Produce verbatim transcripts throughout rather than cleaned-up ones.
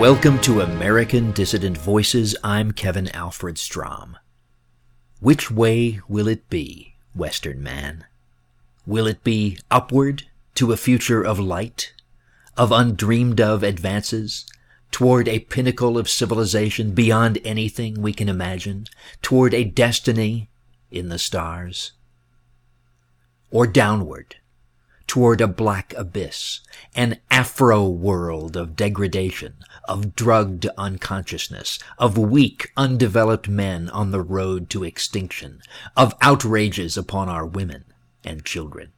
Welcome to American Dissident Voices. I'm Kevin Alfred Strom. Which way will it be, Western man? Will it be upward to a future of light, of undreamed-of advances, toward a pinnacle of civilization beyond anything we can imagine, toward a destiny in the stars? Or downward, toward a black abyss, an Afro-world of degradation, of drugged unconsciousness, of weak, undeveloped men on the road to extinction, of outrages upon our women and children?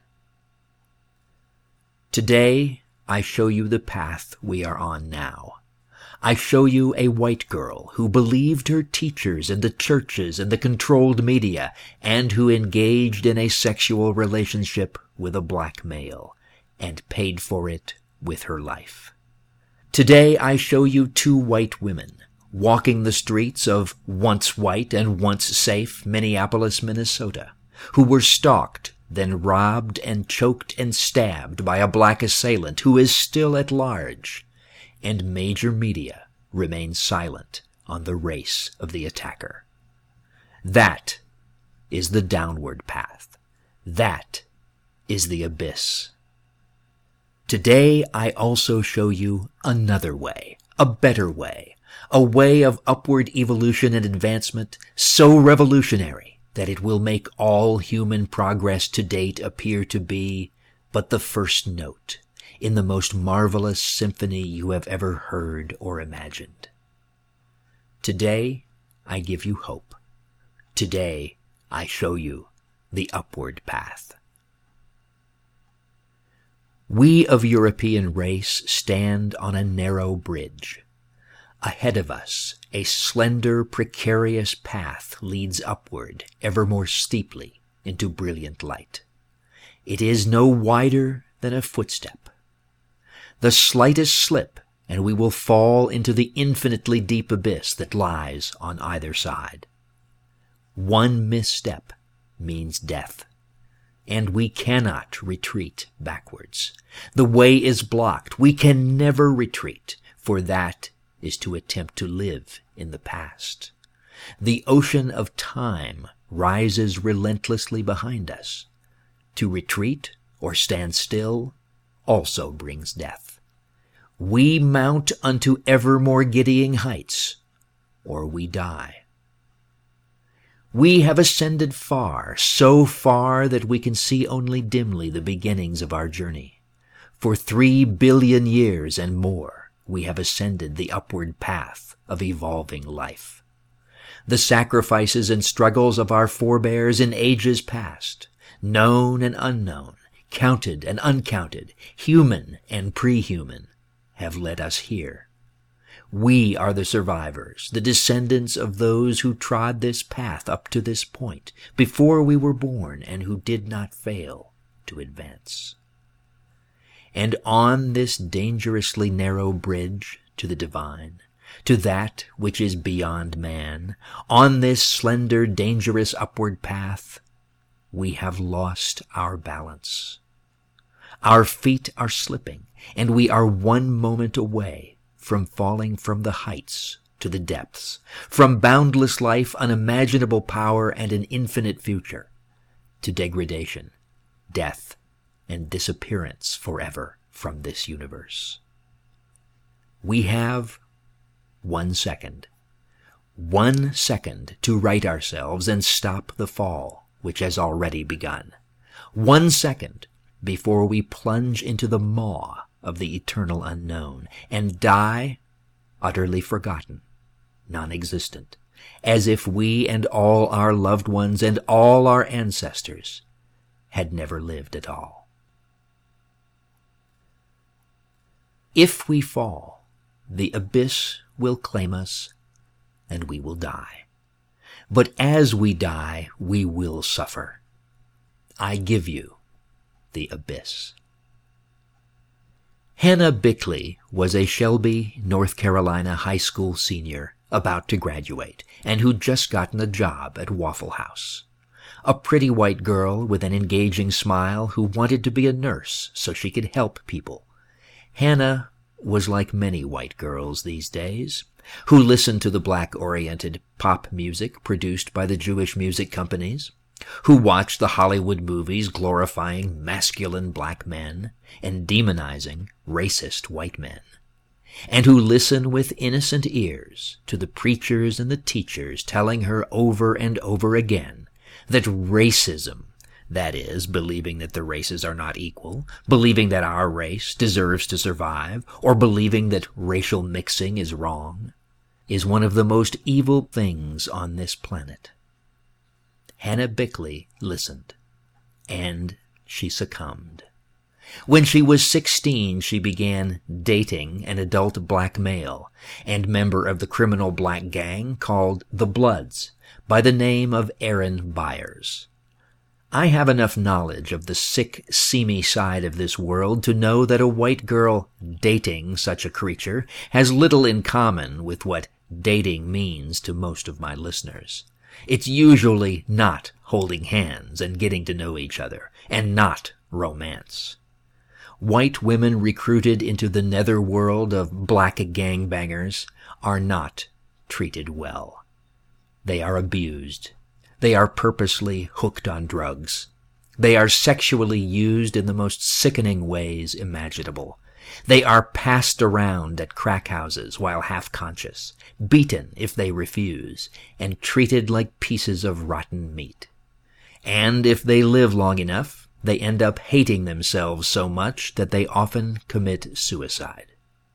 Today, I show you the path we are on now. I show you a white girl who believed her teachers and the churches and the controlled media, and who engaged in a sexual relationship with a black male, and paid for it with her life. Today I show you two white women walking the streets of once white and once safe Minneapolis, Minnesota, who were stalked, then robbed and choked and stabbed by a black assailant who is still at large, and major media remains silent on the race of the attacker. That is the downward path. That is the abyss. Today I also show you another way, a better way, a way of upward evolution and advancement so revolutionary that it will make all human progress to date appear to be but the first note in the most marvelous symphony you have ever heard or imagined. Today, I give you hope. Today, I show you the upward path. We of European race stand on a narrow bridge. Ahead of us, a slender, precarious path leads upward ever more steeply into brilliant light. It is no wider than a footstep. The slightest slip, and we will fall into the infinitely deep abyss that lies on either side. One misstep means death, and we cannot retreat backwards. The way is blocked. We can never retreat, for that is to attempt to live in the past. The ocean of time rises relentlessly behind us. To retreat or stand still also brings death. We mount unto ever more giddying heights, or we die. We have ascended far, so far that we can see only dimly the beginnings of our journey. For three billion years and more, we have ascended the upward path of evolving life. The sacrifices and struggles of our forebears in ages past, known and unknown, counted and uncounted, human and pre-human, have led us here. We are the survivors, the descendants of those who trod this path up to this point, before we were born, and who did not fail to advance. And on this dangerously narrow bridge to the divine, to that which is beyond man, on this slender, dangerous upward path, we have lost our balance. Our feet are slipping, and we are one moment away from falling from the heights to the depths, from boundless life, unimaginable power, and an infinite future, to degradation, death, and disappearance forever from this universe. We have one second, one second to right ourselves and stop the fall, which has already begun. One second before we plunge into the maw of the eternal unknown and die utterly forgotten, non-existent, as if we and all our loved ones and all our ancestors had never lived at all. If we fall, the abyss will claim us and we will die. But as we die, we will suffer. I give you the abyss. Hannah Bickley was a Shelby, North Carolina high school senior about to graduate and who'd just gotten a job at Waffle House. A pretty white girl with an engaging smile who wanted to be a nurse so she could help people. Hannah was like many white girls these days, who listened to the black-oriented pop music produced by the Jewish music companies, who watched the Hollywood movies glorifying masculine black men and demonizing racist white men, and who listen with innocent ears to the preachers and the teachers telling her over and over again that racism, that is, believing that the races are not equal, believing that our race deserves to survive, or believing that racial mixing is wrong, is one of the most evil things on this planet. Hannah Bickley listened, and she succumbed. When she was sixteen, she began dating an adult black male and member of the criminal black gang called the Bloods by the name of Aaron Byers. I have enough knowledge of the sick, seamy side of this world to know that a white girl dating such a creature has little in common with what dating means to most of my listeners. It's usually not holding hands and getting to know each other, and not romance. White women recruited into the netherworld of black gangbangers are not treated well. They are abused. They are purposely hooked on drugs. They are sexually used in the most sickening ways imaginable. They are passed around at crack houses while half-conscious, beaten if they refuse, and treated like pieces of rotten meat. And if they live long enough, they end up hating themselves so much that they often commit suicide.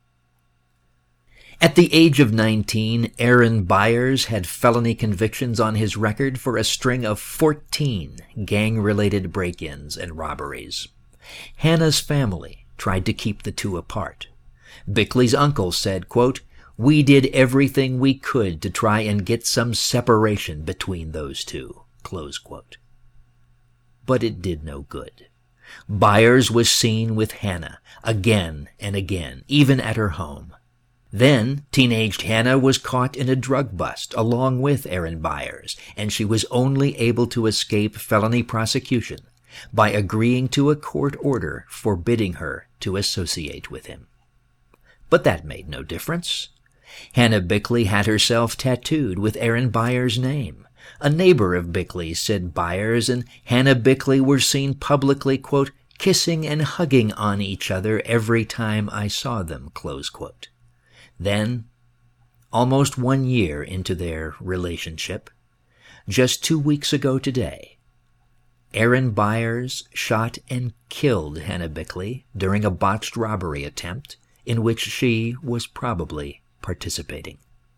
At the age of nineteen, Aaron Byers had felony convictions on his record for a string of fourteen gang-related break-ins and robberies. Hannah's family tried to keep the two apart. Bickley's uncle said, quote, "We did everything we could to try and get some separation between those two," close quote. But it did no good. Byers was seen with Hannah again and again, even at her home. Then, teenaged Hannah was caught in a drug bust along with Aaron Byers, and she was only able to escape felony prosecution by agreeing to a court order forbidding her to associate with him. But that made no difference. Hannah Bickley had herself tattooed with Aaron Byers' name. A neighbor of Bickley's said Byers and Hannah Bickley were seen publicly, quote, "kissing and hugging on each other every time I saw them," close quote. Then, almost one year into their relationship, just two weeks ago today, Aaron Byers shot and killed Hannah Bickley during a botched robbery attempt in which she was probably participating.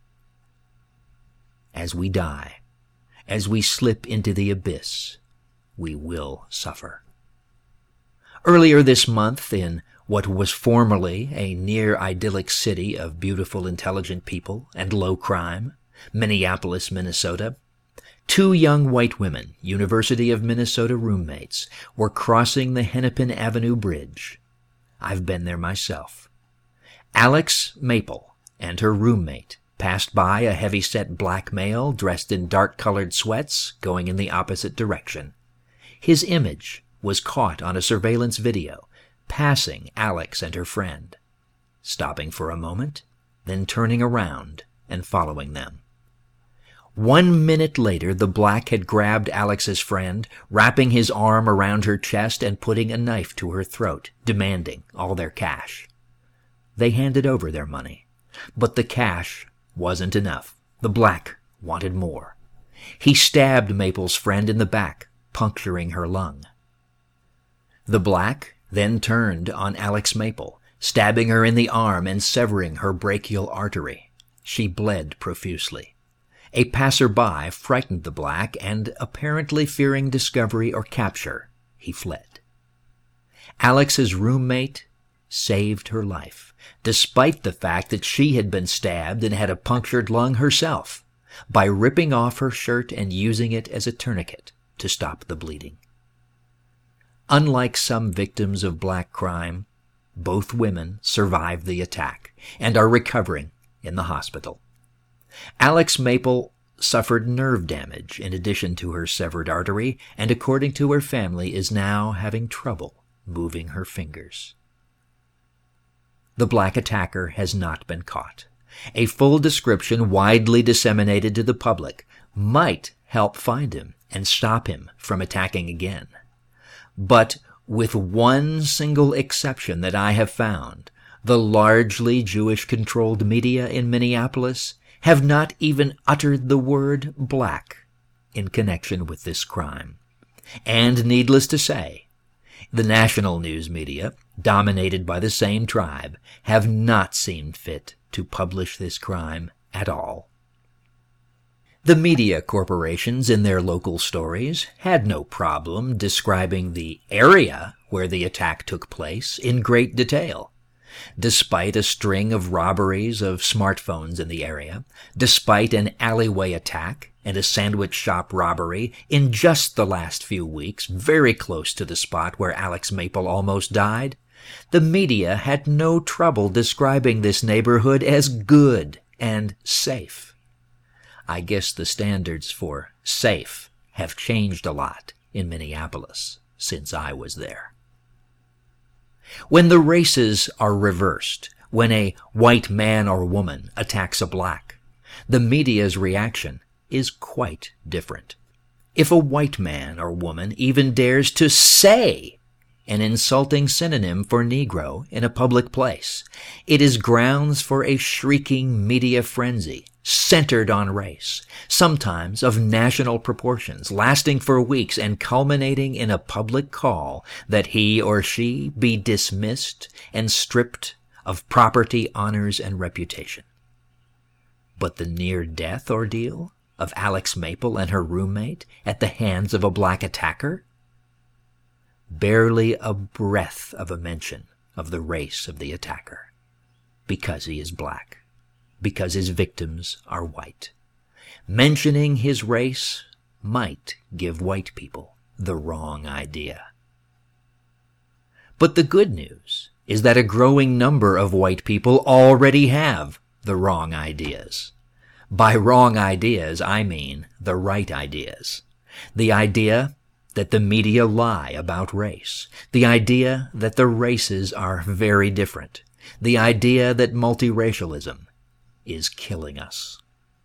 As we die, as we slip into the abyss, we will suffer. Earlier this month, in what was formerly a near-idyllic city of beautiful, intelligent people and low crime, Minneapolis, Minnesota, two young white women, University of Minnesota roommates, were crossing the Hennepin Avenue Bridge. I've been there myself. Alex Maple and her roommate passed by a heavy-set black male dressed in dark-colored sweats going in the opposite direction. His image was caught on a surveillance video, passing Alex and her friend, stopping for a moment, then turning around and following them. One minute later, the black had grabbed Alex's friend, wrapping his arm around her chest and putting a knife to her throat, demanding all their cash. They handed over their money, but the cash wasn't enough. The black wanted more. He stabbed Maple's friend in the back, puncturing her lung. The black then turned on Alex Maple, stabbing her in the arm and severing her brachial artery. She bled profusely. A passerby frightened the black, and apparently fearing discovery or capture, he fled. Alex's roommate saved her life, despite the fact that she had been stabbed and had a punctured lung herself, by ripping off her shirt and using it as a tourniquet to stop the bleeding. Unlike some victims of black crime, both women survived the attack and are recovering in the hospital. Alex Maple suffered nerve damage in addition to her severed artery, and according to her family is now having trouble moving her fingers. The black attacker has not been caught. A full description widely disseminated to the public might help find him and stop him from attacking again. But with one single exception that I have found, the largely Jewish-controlled media in Minneapolis have not even uttered the word black in connection with this crime. And needless to say, the national news media, dominated by the same tribe, have not seen fit to publish this crime at all. The media corporations in their local stories had no problem describing the area where the attack took place in great detail. Despite a string of robberies of smartphones in the area, despite an alleyway attack and a sandwich shop robbery in just the last few weeks, very close to the spot where Alex Maple almost died, the media had no trouble describing this neighborhood as good and safe. I guess the standards for safe have changed a lot in Minneapolis since I was there. When the races are reversed, when a white man or woman attacks a black, the media's reaction is quite different. If a white man or woman even dares to say an insulting synonym for Negro in a public place, it is grounds for a shrieking media frenzy centered on race, sometimes of national proportions, lasting for weeks and culminating in a public call that he or she be dismissed and stripped of property, honors, and reputation. But the near-death ordeal of Alex Maple and her roommate at the hands of a black attacker? Barely a breath of a mention of the race of the attacker, because he is black, because his victims are white. Mentioning his race might give white people the wrong idea. But the good news is that a growing number of white people already have the wrong ideas. By wrong ideas, I mean the right ideas. The idea that the media lie about race. The idea that the races are very different. The idea that multiracialism is killing us.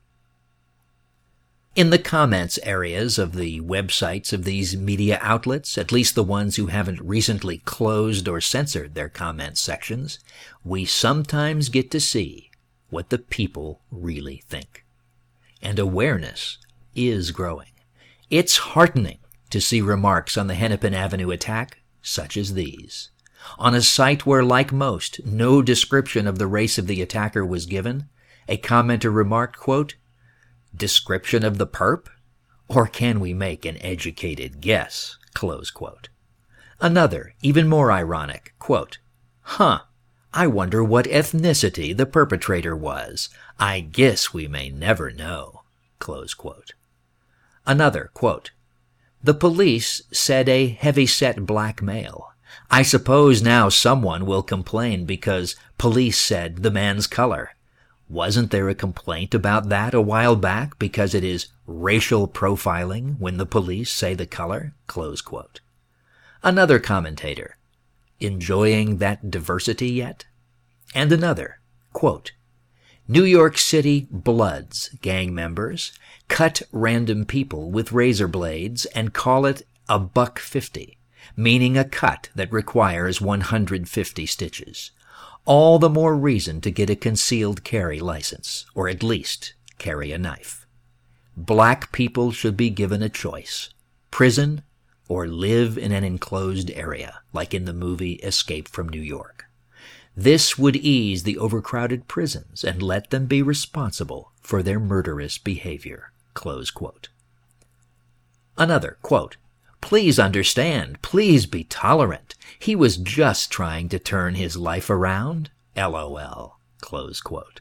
In the comments areas of the websites of these media outlets, at least the ones who haven't recently closed or censored their comment sections, we sometimes get to see what the people really think. And awareness is growing. It's heartening to see remarks on the Hennepin Avenue attack such as these. On a site where, like most, no description of the race of the attacker was given, a commenter remarked, quote, "Description of the perp? Or can we make an educated guess?" Close quote. Another, even more ironic, quote, "Huh, I wonder what ethnicity the perpetrator was. I guess we may never know." Close quote. Another, quote, "The police said a heavy-set black male. I suppose now someone will complain because police said the man's color. Wasn't there a complaint about that a while back because it is racial profiling when the police say the color?" Close quote. Another commentator, "Enjoying that diversity yet?" And another, quote, "New York City Bloods gang members cut random people with razor blades and call it a buck fifty, meaning a cut that requires one hundred fifty stitches. All the more reason to get a concealed carry license, or at least carry a knife. Black people should be given a choice, prison or live in an enclosed area, like in the movie Escape from New York. This would ease the overcrowded prisons and let them be responsible for their murderous behavior." Close quote. Another, quote, "Please understand, please be tolerant. He was just trying to turn his life around. LOL." Close quote.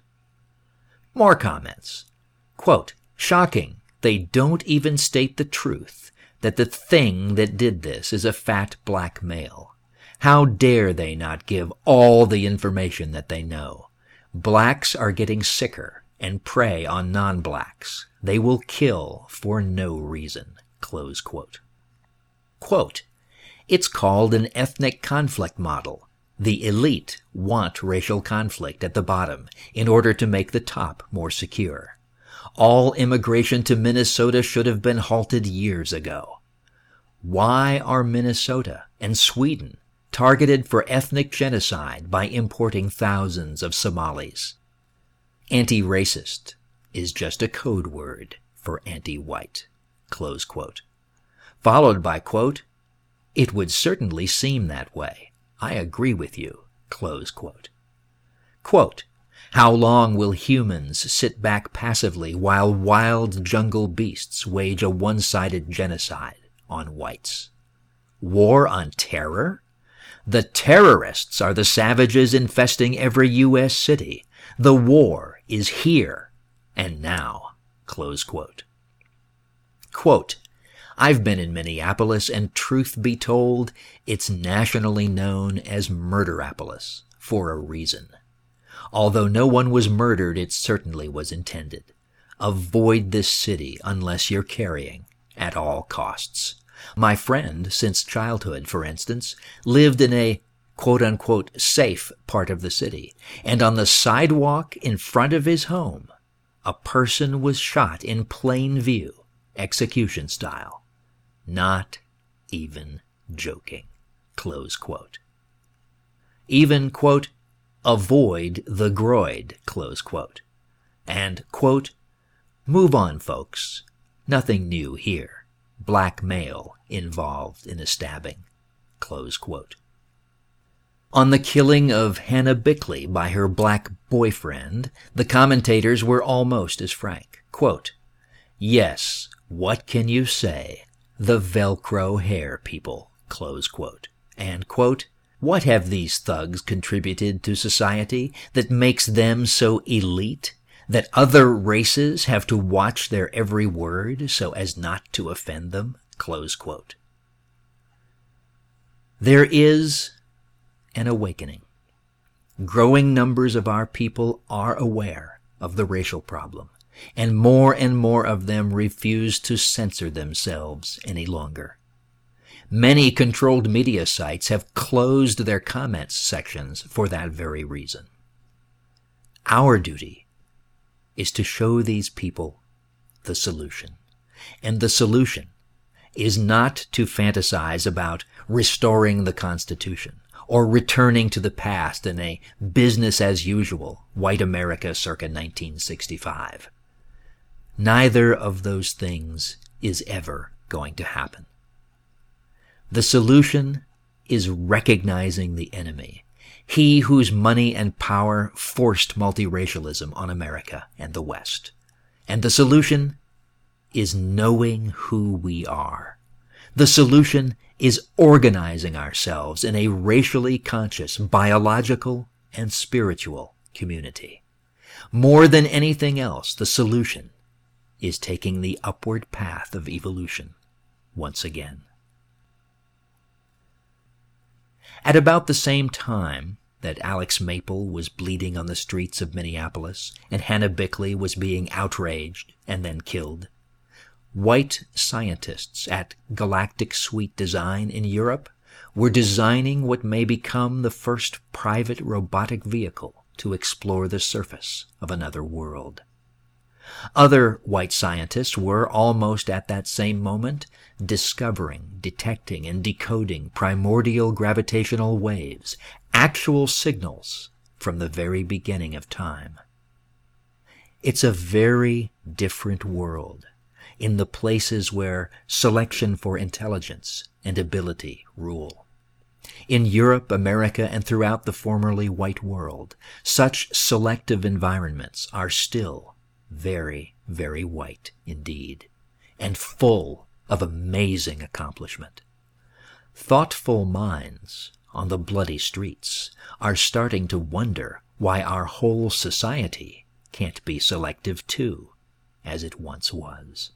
More comments. Quote, "Shocking. They don't even state the truth, that the thing that did this is a fat black male. How dare they not give all the information that they know? Blacks are getting sicker and prey on non-blacks. They will kill for no reason." Close quote. Quote, "It's called an ethnic conflict model. The elite want racial conflict at the bottom in order to make the top more secure. All immigration to Minnesota should have been halted years ago. Why are Minnesota and Sweden targeted for ethnic genocide by importing thousands of Somalis? Anti-racist is just a code word for anti-white, close quote. Followed by, quote, it would certainly seem that way. I agree with you, close quote. Quote, how long will humans sit back passively while wild jungle beasts wage a one-sided genocide on whites? War on terror? The terrorists are the savages infesting every U S city. The war is here and now, close quote. Quote, I've been in Minneapolis, and truth be told, it's nationally known as Murderapolis for a reason. Although no one was murdered, it certainly was intended. Avoid this city unless you're carrying at all costs. My friend, since childhood, for instance, lived in a quote-unquote safe part of the city, and on the sidewalk in front of his home, a person was shot in plain view, execution style. Not even joking, close quote. Even, quote, avoid the groid, close quote. And, quote, move on, folks. Nothing new here. Black male involved in a stabbing, close quote. On the killing of Hannah Bickley by her black boyfriend, the commentators were almost as frank. Quote, yes, what can you say? The Velcro hair people, close quote. And, quote, what have these thugs contributed to society that makes them so elite that other races have to watch their every word so as not to offend them, close quote. There is an awakening. Growing numbers of our people are aware of the racial problem, and more and more of them refuse to censor themselves any longer. Many controlled media sites have closed their comments sections for that very reason. Our duty is to show these people the solution. And the solution is not to fantasize about restoring the Constitution or returning to the past in a business-as-usual white America circa nineteen sixty-five. Neither of those things is ever going to happen. The solution is recognizing the enemy, he whose money and power forced multiracialism on America and the West. And the solution is knowing who we are. The solution is organizing ourselves in a racially conscious, biological, and spiritual community. More than anything else, the solution is taking the upward path of evolution once again. At about the same time that Alex Maple was bleeding on the streets of Minneapolis and Hannah Bickley was being outraged and then killed, white scientists at Galactic Suite Design in Europe were designing what may become the first private robotic vehicle to explore the surface of another world. Other white scientists were, almost at that same moment, discovering, detecting, and decoding primordial gravitational waves, actual signals from the very beginning of time. It's a very different world in the places where selection for intelligence and ability rule. In Europe, America, and throughout the formerly white world, such selective environments are still very, very white indeed, and full of amazing accomplishment. Thoughtful minds on the bloody streets are starting to wonder why our whole society can't be selective too, as it once was.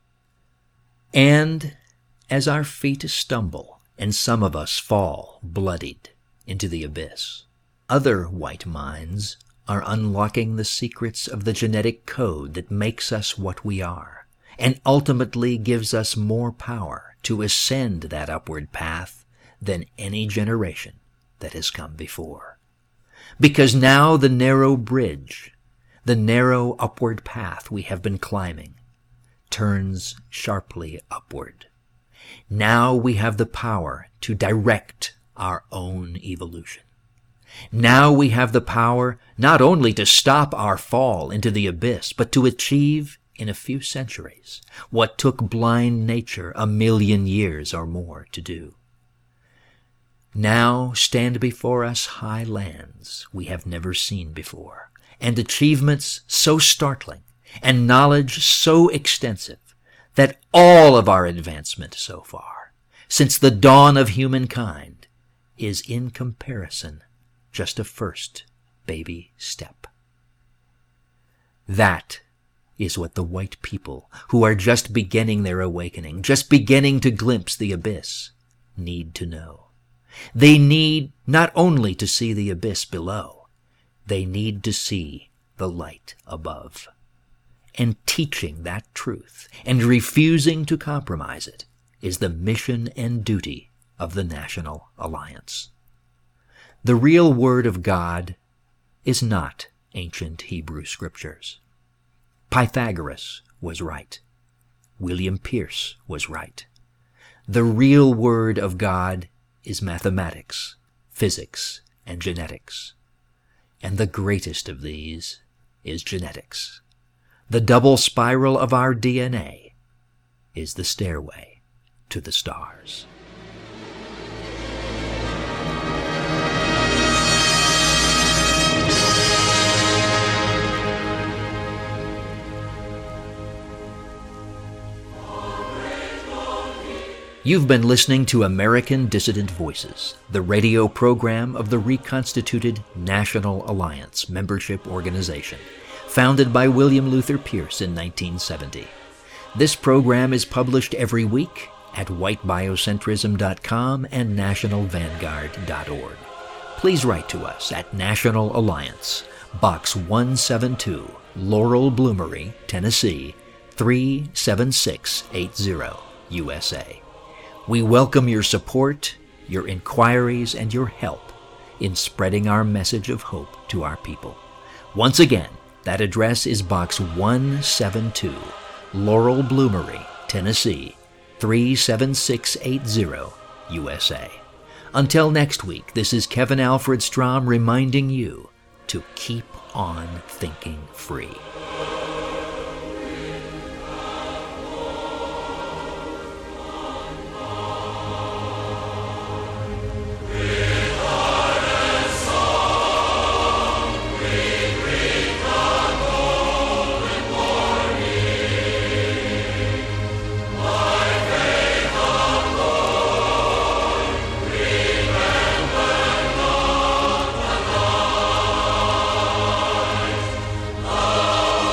And as our feet stumble and some of us fall bloodied into the abyss, other white minds are unlocking the secrets of the genetic code that makes us what we are, and ultimately gives us more power to ascend that upward path than any generation that has come before. Because now the narrow bridge, the narrow upward path we have been climbing, turns sharply upward. Now we have the power to direct our own evolution. Now we have the power not only to stop our fall into the abyss, but to achieve in a few centuries what took blind nature a million years or more to do. Now stand before us high lands we have never seen before, and achievements so startling, and knowledge so extensive, that all of our advancement so far, since the dawn of humankind, is in comparison just a first baby step. That is what the white people, who are just beginning their awakening, just beginning to glimpse the abyss, need to know. They need not only to see the abyss below, they need to see the light above. And teaching that truth and refusing to compromise it is the mission and duty of the National Alliance. The real Word of God is not ancient Hebrew scriptures. Pythagoras was right. William Pierce was right. The real Word of God is mathematics, physics, and genetics. And the greatest of these is genetics. The double spiral of our D N A is the stairway to the stars. You've been listening to American Dissident Voices, the radio program of the reconstituted National Alliance membership organization, founded by William Luther Pierce in nineteen seventy. This program is published every week at white biocentrism dot com and national vanguard dot org. Please write to us at National Alliance, Box one seventy-two, Laurel Bloomery, Tennessee, three seven six eight zero, U S A. We welcome your support, your inquiries, and your help in spreading our message of hope to our people. Once again, that address is Box one seventy-two, Laurel Bloomery, Tennessee, three seven six eight zero, U S A. Until next week, this is Kevin Alfred Strom reminding you to keep on thinking free. Oh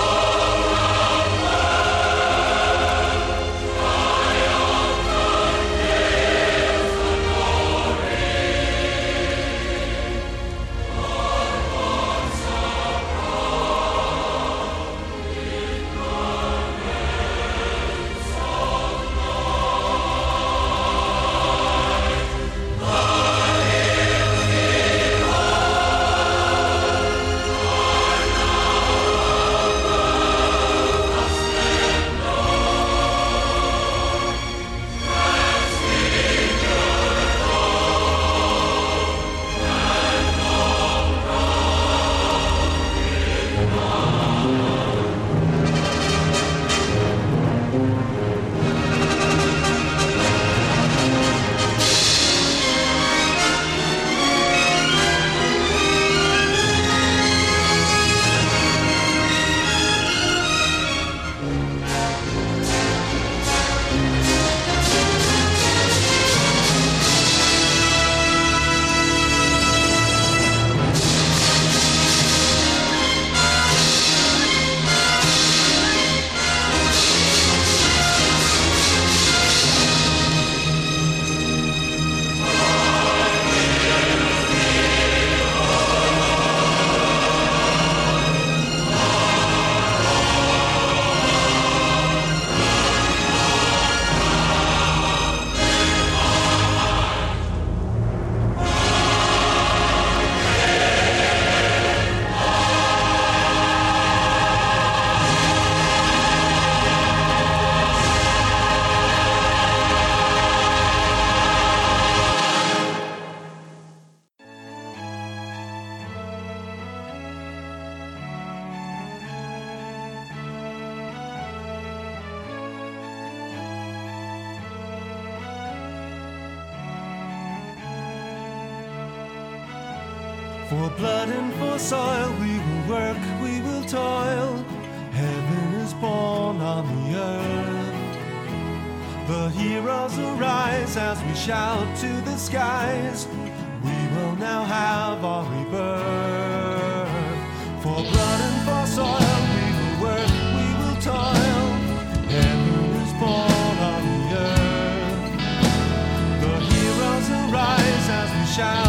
For blood and for soil we will work, we will toil. Heaven is born on the earth. The heroes arise as we shout to the skies. We will now have our rebirth. For blood and for soil we will work, we will toil. Heaven is born on the earth. The heroes arise as we shout